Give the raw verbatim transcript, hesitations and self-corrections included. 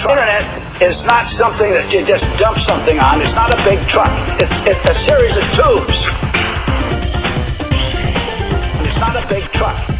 truck. Internet is not something that you just dump something on. It's not a big truck. It's, it's a series of tubes. It's not a big truck.